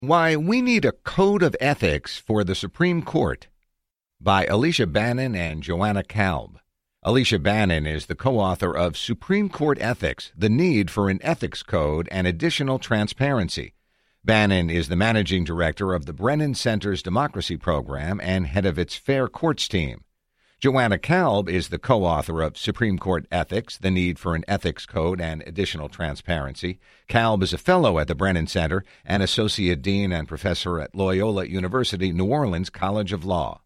Why We Need a Code of Ethics for the Supreme Court by Alicia Bannon and Joanna Kalb. Alicia Bannon is the co-author of Supreme Court Ethics, The Need for an Ethics Code and Additional Transparency. Bannon is the managing director of the Brennan Center's Democracy Program and head of its Fair Courts team. Joanna Kalb is the co-author of Supreme Court Ethics, The Need for an Ethics Code and Additional Transparency. Kalb is a fellow at the Brennan Center and associate dean and professor at Loyola University, New Orleans College of Law.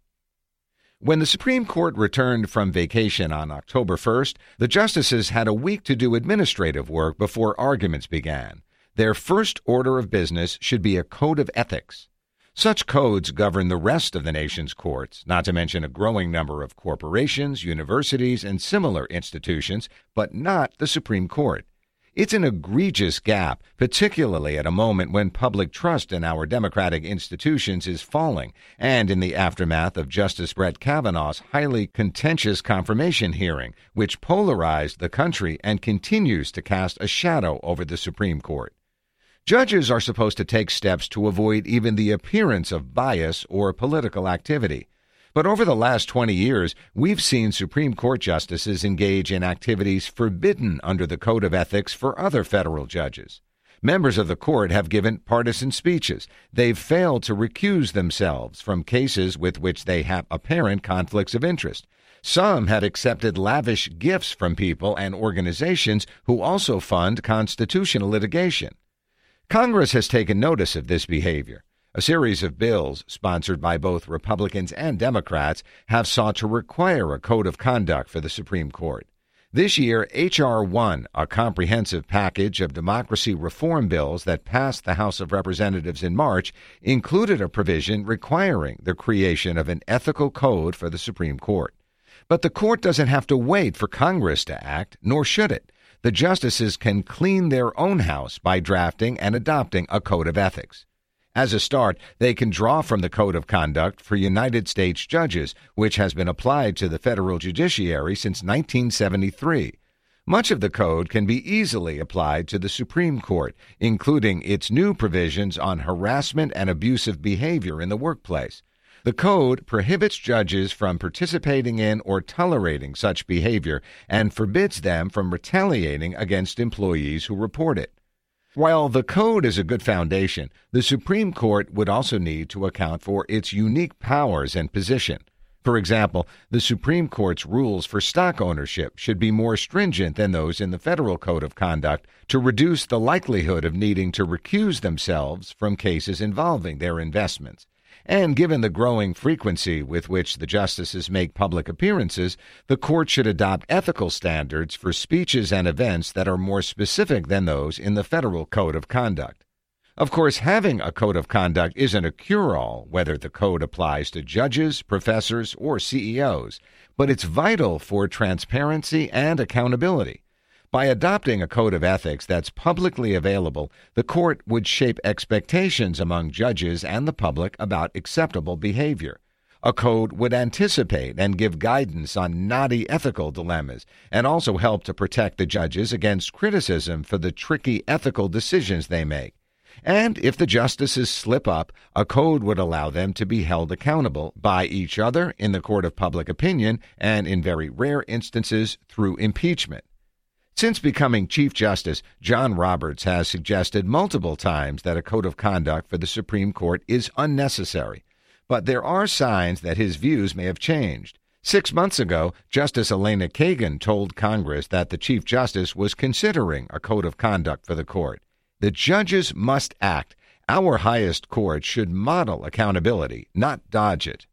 When the Supreme Court returned from vacation on October 1st, the justices had a week to do administrative work before arguments began. Their first order of business should be a code of ethics. Such codes govern the rest of the nation's courts, not to mention a growing number of corporations, universities, and similar institutions, but not the Supreme Court. It's an egregious gap, particularly at a moment when public trust in our democratic institutions is falling, and in the aftermath of Justice Brett Kavanaugh's highly contentious confirmation hearing, which polarized the country and continues to cast a shadow over the Supreme Court. Judges are supposed to take steps to avoid even the appearance of bias or political activity. But over the last 20 years, we've seen Supreme Court justices engage in activities forbidden under the Code of Ethics for other federal judges. Members of the court have given partisan speeches. They've failed to recuse themselves from cases with which they have apparent conflicts of interest. Some had accepted lavish gifts from people and organizations who also fund constitutional litigation. Congress has taken notice of this behavior. A series of bills, sponsored by both Republicans and Democrats, have sought to require a code of conduct for the Supreme Court. This year, H.R. 1, a comprehensive package of democracy reform bills that passed the House of Representatives in March, included a provision requiring the creation of an ethical code for the Supreme Court. But the court doesn't have to wait for Congress to act, nor should it. The justices can clean their own house by drafting and adopting a code of ethics. As a start, they can draw from the Code of Conduct for United States judges, which has been applied to the federal judiciary since 1973. Much of the code can be easily applied to the Supreme Court, including its new provisions on harassment and abusive behavior in the workplace. The code prohibits judges from participating in or tolerating such behavior and forbids them from retaliating against employees who report it. While the code is a good foundation, the Supreme Court would also need to account for its unique powers and position. For example, the Supreme Court's rules for stock ownership should be more stringent than those in the Federal Code of Conduct to reduce the likelihood of needing to recuse themselves from cases involving their investments. And given the growing frequency with which the justices make public appearances, the court should adopt ethical standards for speeches and events that are more specific than those in the Federal Code of Conduct. Of course, having a code of conduct isn't a cure-all, whether the code applies to judges, professors, or CEOs, but it's vital for transparency and accountability. By adopting a code of ethics that's publicly available, the court would shape expectations among judges and the public about acceptable behavior. A code would anticipate and give guidance on knotty ethical dilemmas and also help to protect the judges against criticism for the tricky ethical decisions they make. And if the justices slip up, a code would allow them to be held accountable by each other in the court of public opinion and, in very rare instances, through impeachment. Since becoming Chief Justice, John Roberts has suggested multiple times that a code of conduct for the Supreme Court is unnecessary. But there are signs that his views may have changed. 6 months ago, Justice Elena Kagan told Congress that the Chief Justice was considering a code of conduct for the court. The judges must act. Our highest court should model accountability, not dodge it.